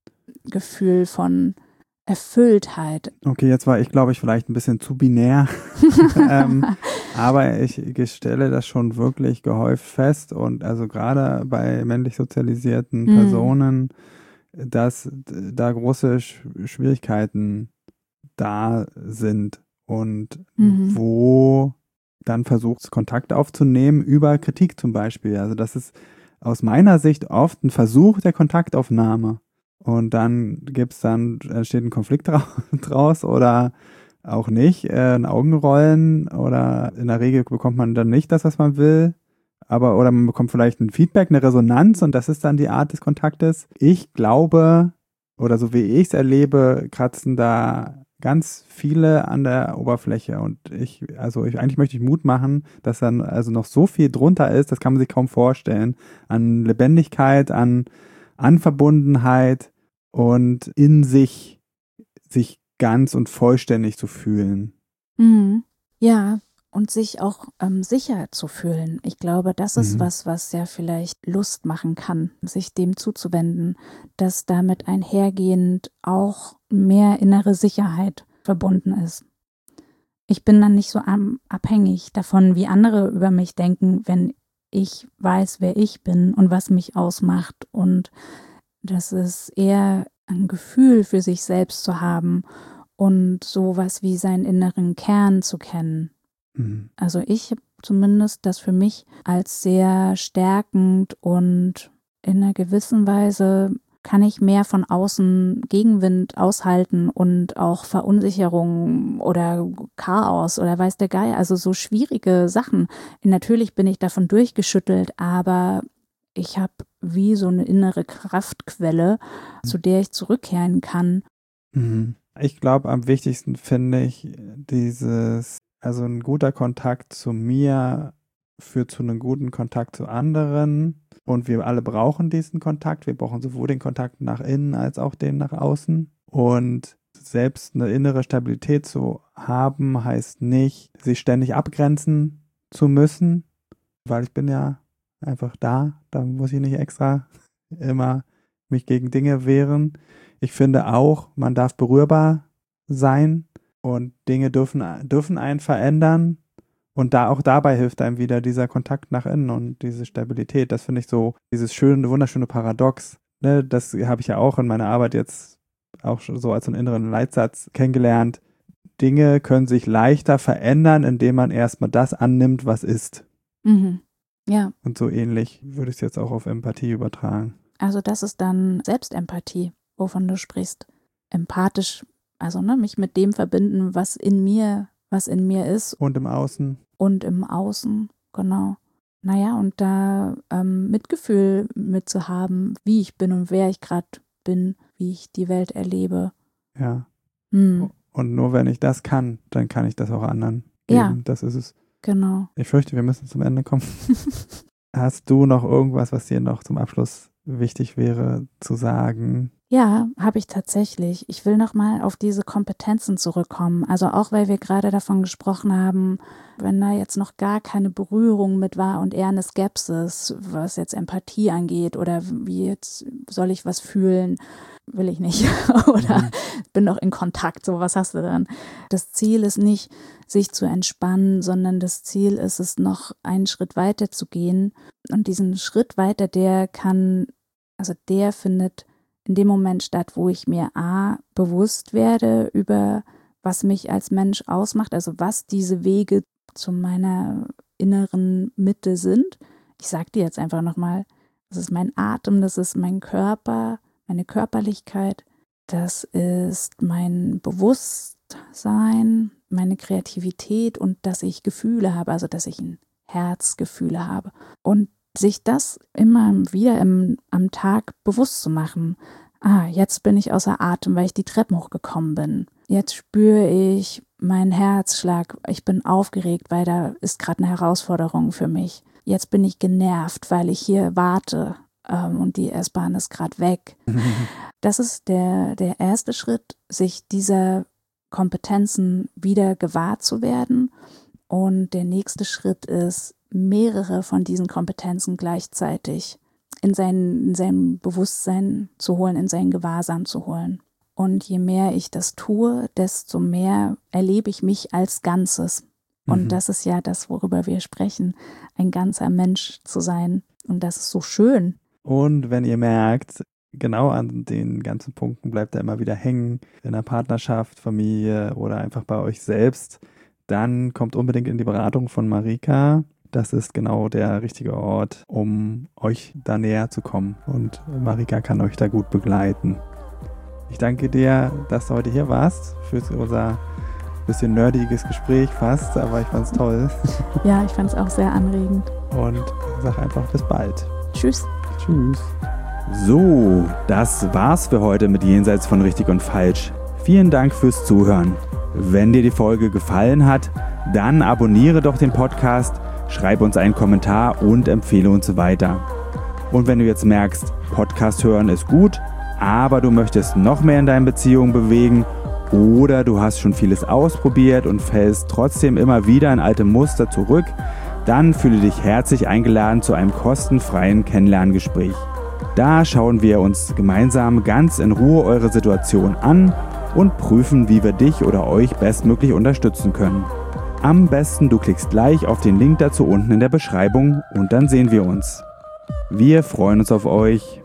Gefühl von Erfülltheit. Okay, jetzt war ich, glaube ich, vielleicht ein bisschen zu binär, ähm, aber ich, ich stelle das schon wirklich gehäuft fest und also gerade bei männlich sozialisierten Mhm. Personen, dass da große Sch- Schwierigkeiten da sind und Mhm. wo dann versucht, Kontakt aufzunehmen über Kritik zum Beispiel. Also das ist aus meiner Sicht oft ein Versuch der Kontaktaufnahme. Und dann gibt's dann, entsteht ein Konflikt draus oder auch nicht, äh, ein Augenrollen oder in der Regel bekommt man dann nicht das, was man will. Aber, oder man bekommt vielleicht ein Feedback, eine Resonanz und das ist dann die Art des Kontaktes. Ich glaube, oder so wie ich es erlebe, kratzen da ganz viele an der Oberfläche und ich, also ich, eigentlich möchte ich Mut machen, dass dann also noch so viel drunter ist, das kann man sich kaum vorstellen, an Lebendigkeit, an, an Verbundenheit und in sich, sich ganz und vollständig zu fühlen. Mhm. Ja, und sich auch ähm, sicher zu fühlen. Ich glaube, das ist Mhm. was, was ja vielleicht Lust machen kann, sich dem zuzuwenden, dass damit einhergehend auch mehr innere Sicherheit verbunden ist. Ich bin dann nicht so am, abhängig davon, wie andere über mich denken, wenn ich weiß, wer ich bin und was mich ausmacht. Und das ist eher ein Gefühl für sich selbst zu haben und sowas wie seinen inneren Kern zu kennen. Mhm. Also ich habe zumindest das für mich als sehr stärkend und in einer gewissen Weise kann ich mehr von außen Gegenwind aushalten und auch Verunsicherung oder Chaos oder weiß der Geier, also so schwierige Sachen. Natürlich bin ich davon durchgeschüttelt, aber ich habe wie so eine innere Kraftquelle, zu der ich zurückkehren kann. Mhm. Ich glaube, am wichtigsten finde ich dieses, also ein guter Kontakt zu mir führt zu einem guten Kontakt zu anderen und wir alle brauchen diesen Kontakt. Wir brauchen sowohl den Kontakt nach innen als auch den nach außen und selbst eine innere Stabilität zu haben, heißt nicht, sich ständig abgrenzen zu müssen, weil ich bin ja einfach da, da muss ich nicht extra immer mich gegen Dinge wehren. Ich finde auch, man darf berührbar sein und Dinge dürfen, dürfen einen verändern. Und da auch dabei hilft einem wieder dieser Kontakt nach innen und diese Stabilität. Das finde ich so, dieses schöne, wunderschöne Paradox. Ne, das habe ich ja auch in meiner Arbeit jetzt auch schon so als einen inneren Leitsatz kennengelernt. Dinge können sich leichter verändern, indem man erstmal das annimmt, was ist. Mhm. Ja. Und so ähnlich würde ich es jetzt auch auf Empathie übertragen. Also das ist dann Selbstempathie, wovon du sprichst. Empathisch, also ne, mich mit dem verbinden, was in mir, was in mir ist. Und im Außen. Und im Außen, genau. Naja, und da ähm, Mitgefühl mitzuhaben, wie ich bin und wer ich gerade bin, wie ich die Welt erlebe. Ja. Hm. Und nur wenn ich das kann, dann kann ich das auch anderen geben. Ja. Das ist es. Genau. Ich fürchte, wir müssen zum Ende kommen. Hast du noch irgendwas, was dir noch zum Abschluss wichtig wäre zu sagen? Ja, habe ich tatsächlich. Ich will noch mal auf diese Kompetenzen zurückkommen. Also auch, weil wir gerade davon gesprochen haben, wenn da jetzt noch gar keine Berührung mit war und eher eine Skepsis, was jetzt Empathie angeht oder wie jetzt soll ich was fühlen, will ich nicht. Oder Mhm. bin doch in Kontakt, so was hast du dann? Das Ziel ist nicht, sich zu entspannen, sondern das Ziel ist es, noch einen Schritt weiter zu gehen. Und diesen Schritt weiter, der kann, also der findet in dem Moment statt, wo ich mir A, bewusst werde über, was mich als Mensch ausmacht, also was diese Wege zu meiner inneren Mitte sind. Ich sage dir jetzt einfach nochmal, das ist mein Atem, das ist mein Körper, meine Körperlichkeit, das ist mein Bewusstsein, meine Kreativität und dass ich Gefühle habe, also dass ich ein Herzgefühle habe. Und sich das immer wieder im, am Tag bewusst zu machen. Ah, jetzt bin ich außer Atem, weil ich die Treppen hochgekommen bin. Jetzt spüre ich meinen Herzschlag. Ich bin aufgeregt, weil da ist gerade eine Herausforderung für mich. Jetzt bin ich genervt, weil ich hier warte ähm, und die S-Bahn ist gerade weg. Das ist der, der erste Schritt, sich dieser Kompetenzen wieder gewahr zu werden. Und der nächste Schritt ist, mehrere von diesen Kompetenzen gleichzeitig in sein, in sein Bewusstsein zu holen, in sein Gewahrsam zu holen. Und je mehr ich das tue, desto mehr erlebe ich mich als Ganzes. Und mhm. das ist ja das, worüber wir sprechen, ein ganzer Mensch zu sein. Und das ist so schön. Und wenn ihr merkt, genau an den ganzen Punkten bleibt er immer wieder hängen, in der Partnerschaft, Familie oder einfach bei euch selbst, dann kommt unbedingt in die Beratung von Marika. Das ist genau der richtige Ort, um euch da näher zu kommen. Und Marika kann euch da gut begleiten. Ich danke dir, dass du heute hier warst, für unser bisschen nerdiges Gespräch fast, aber ich fand es toll. Ja, ich fand es auch sehr anregend. Und sag einfach bis bald. Tschüss. Tschüss. So, das war's für heute mit Jenseits von Richtig und Falsch. Vielen Dank fürs Zuhören. Wenn dir die Folge gefallen hat, dann abonniere doch den Podcast, schreib uns einen Kommentar und empfehle uns weiter. Und wenn du jetzt merkst, Podcast hören ist gut, aber du möchtest noch mehr in deinen Beziehungen bewegen oder du hast schon vieles ausprobiert und fällst trotzdem immer wieder in alte Muster zurück, dann fühle dich herzlich eingeladen zu einem kostenfreien Kennenlerngespräch. Da schauen wir uns gemeinsam ganz in Ruhe eure Situation an und prüfen, wie wir dich oder euch bestmöglich unterstützen können. Am besten du klickst gleich auf den Link dazu unten in der Beschreibung und dann sehen wir uns. Wir freuen uns auf euch.